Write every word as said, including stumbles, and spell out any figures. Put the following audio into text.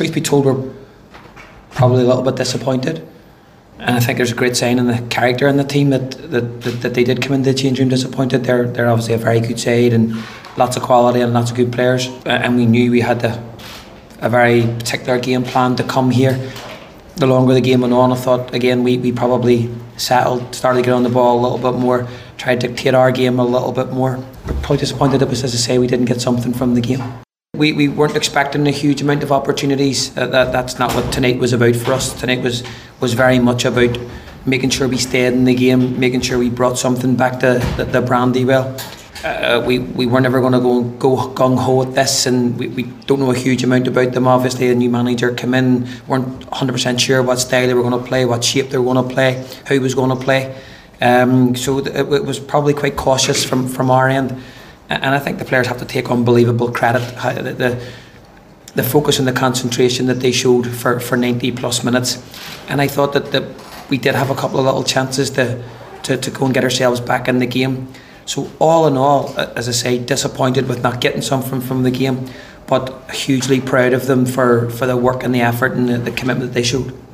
truth be told, we're probably a little bit disappointed. And I think there's a great sign in the character in the team that that, that, that they did come into the change room disappointed. They're they're obviously a very good side and lots of quality and lots of good players. And we knew we had the, a very particular game plan to come here. The longer the game went on, I thought again we, we probably settled, started to get on the ball a little bit more, tried to dictate our game a little bit more. We're probably disappointed it was, as I say, we didn't get something from the game. We we weren't expecting a huge amount of opportunities. Uh, that that's not what tonight was about for us. Tonight was was very much about making sure we stayed in the game, making sure we brought something back to the, the Brandywell. Uh, we we were never going to go go gung ho at this, and we, we don't know a huge amount about them. Obviously, a new manager came in, weren't one hundred percent sure what style they were going to play, what shape they were going to play, how he was going to play. Um, so it, it was probably quite cautious from from our end. And I think the players have to take unbelievable credit. The, the, the focus and the concentration that they showed for, for ninety plus minutes. And I thought that the, we did have a couple of little chances to, to, to go and get ourselves back in the game. So all in all, as I say, disappointed with not getting something from the game, but hugely proud of them for, for the work and the effort and the, the commitment that they showed.